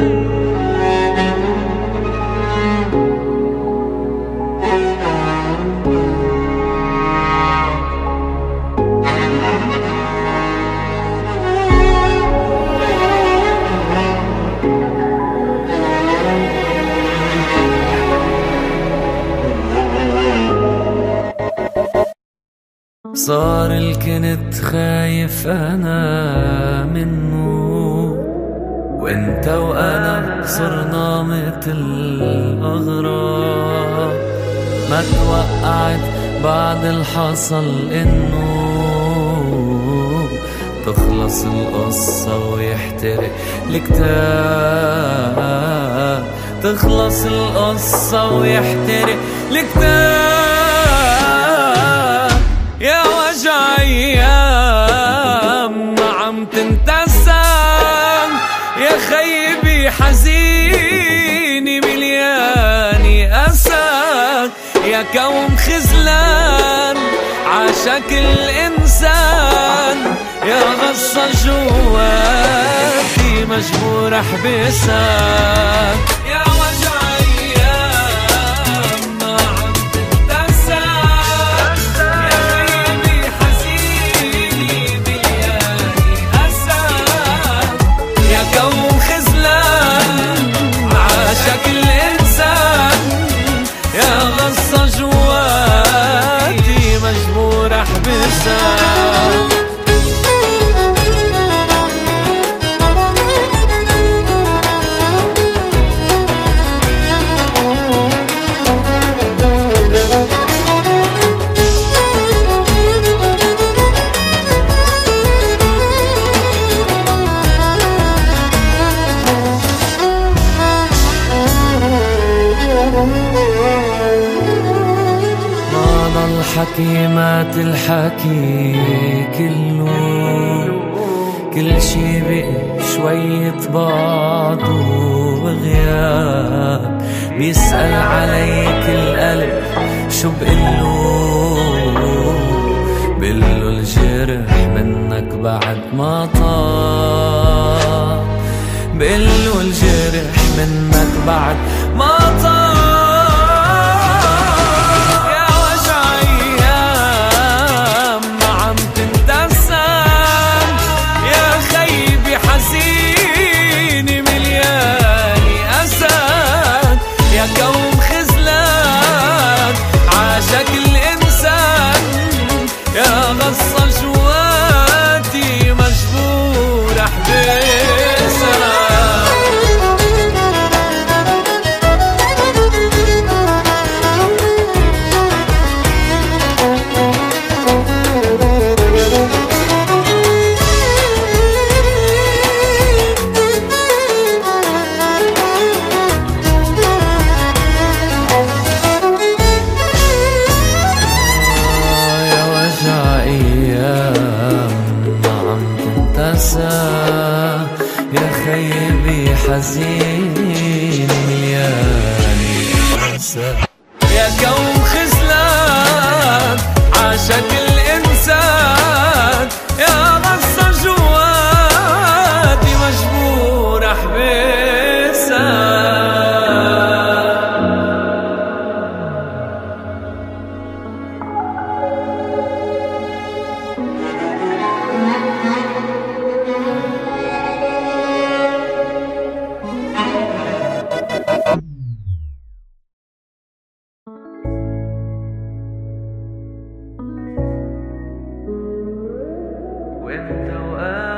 صار الكنت خايف أنا منه، وانت وأنا صرنا متل أغراب. ما توقعت بعد الحصل إنه تخلص القصة ويحترق الكتاب، تخلص القصة ويحترق الكتاب. يا وجع أيام ما عم تنتسم، يا خيبي حزيني ملياني أسد، يا كوم خزلان عاشك الإنسان، يا غصة جواتي مجبور أحبسك. يا وجع أيام ما عم تنتسم، يا خيبي حزيني ملياني أسد، يا كوم خزلان عاشك الإنسان، يا غصة جواتي مجبور أحبسك. حكيمات الحكي كله، كل شي بقي شوية بعض وغياب. بيسأل عليك القلب شو بقله، بقله الجرح منك بعد ما طاب، بقله الجرح منك بعد ما طاب. حزيني ملياني أسد، يا كوم خزلان عاشك الإنسان، يا غصة جواتي مجبور أحبسك. يا خيبي حزين ملياني أسى، يا كوم خزلان عاشك الإنسان، يا غصة جواتي مجبور أحبسك. وانت